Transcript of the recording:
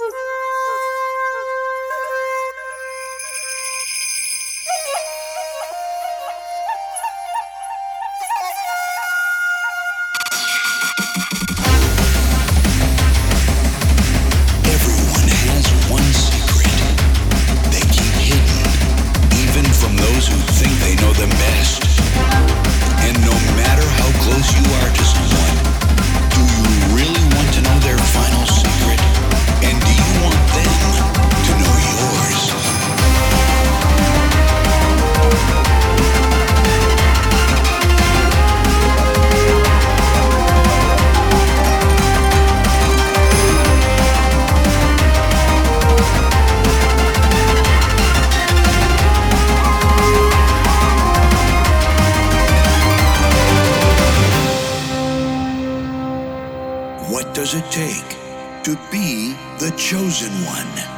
Everyone has one secret they keep hidden, even from those who think they know them best. And no matter how close you are to someone, do you really want to know their final secret? And do you want them to know yours? What does it take to be the chosen one?